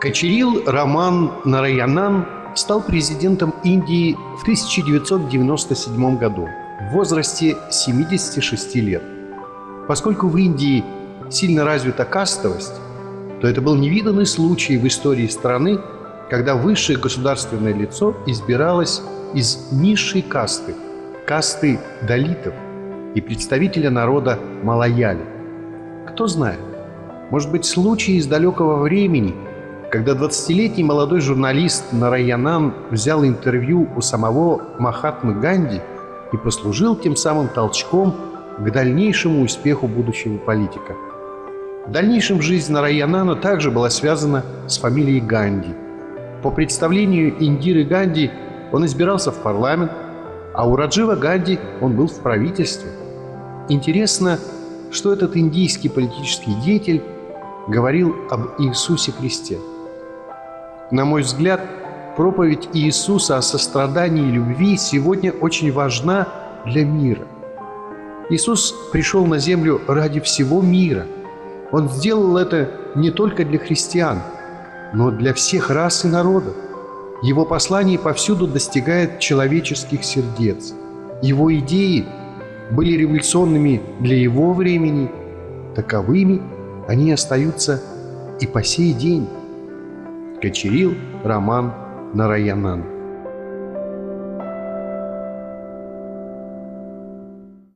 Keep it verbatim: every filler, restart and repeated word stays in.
Качерил Раман Нараянан стал президентом Индии в тысяча девятьсот девяносто седьмом году в возрасте семидесяти шести лет. Поскольку в Индии сильно развита кастовость, то это был невиданный случай в истории страны, когда высшее государственное лицо избиралось из низшей касты, касты далитов и представителя народа малаяли. Кто знает, может быть, случай из далекого времени, когда двадцатилетний молодой журналист Нараянан взял интервью у самого Махатмы Ганди и послужил тем самым толчком к дальнейшему успеху будущего политика. В дальнейшем жизнь Нараянана также была связана с фамилией Ганди. По представлению Индиры Ганди он избирался в парламент, а у Раджива Ганди он был в правительстве. Интересно, что этот индийский политический деятель говорил об Иисусе Христе. На мой взгляд, проповедь Иисуса о сострадании и любви сегодня очень важна для мира. Иисус пришел на землю ради всего мира. Он сделал это не только для христиан, но для всех рас и народов. Его послание повсюду достигает человеческих сердец. Его идеи были революционными для его времени, таковыми они остаются и по сей день. Качерил Раман Нараянан.